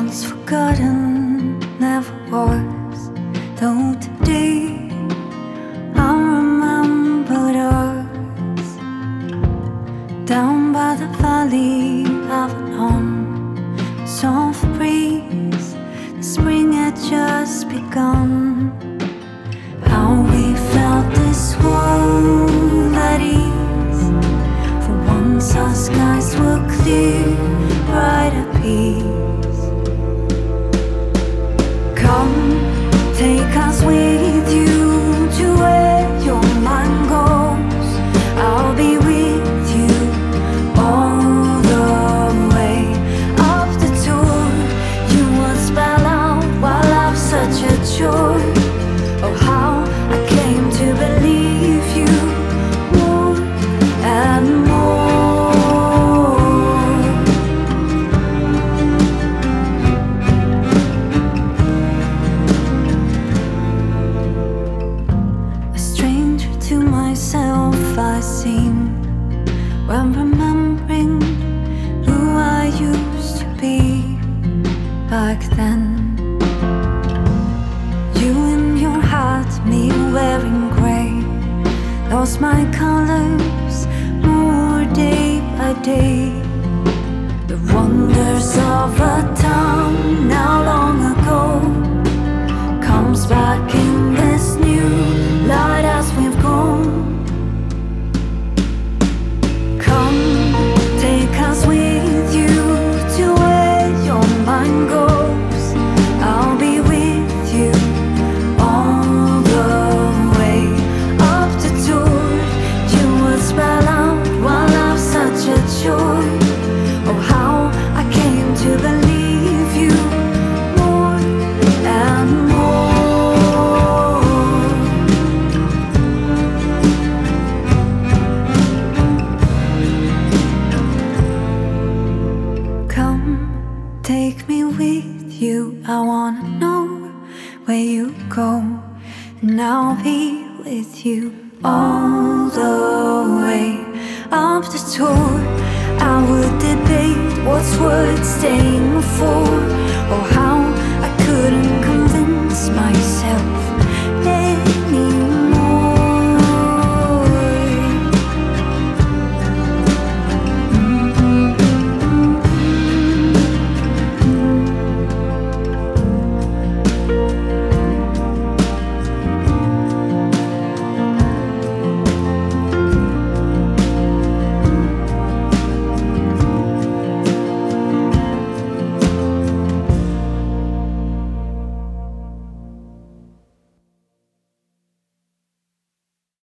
once forgotten, never was. Though today I remembered us. Down by the valley of an home, soft breeze, the spring had just begun. How we felt this world at ease. For once our skies were clear, bright at peace. Come, take us with you to where your mind goes. I'll be with you all the way. Of the tour, you would spell out why love's such a joy. Oh, how I came to believe you more and more. A stranger to myself I seem when remembering who I used to be back then. You in your hat, me wearing grey, lost my colors more day by day. The wonders of a time now long ago comes back in this new light as we've grown. Come, take us with you to where your mind goes. I'll be with you all the way. Up the tour, you would spell out why love's such a joy. Oh, how I came to believe you more and more. Come, take me with you. I wanna know where you go, and I'll be with you all the way. Up the tour, I would debate what's worth staying for.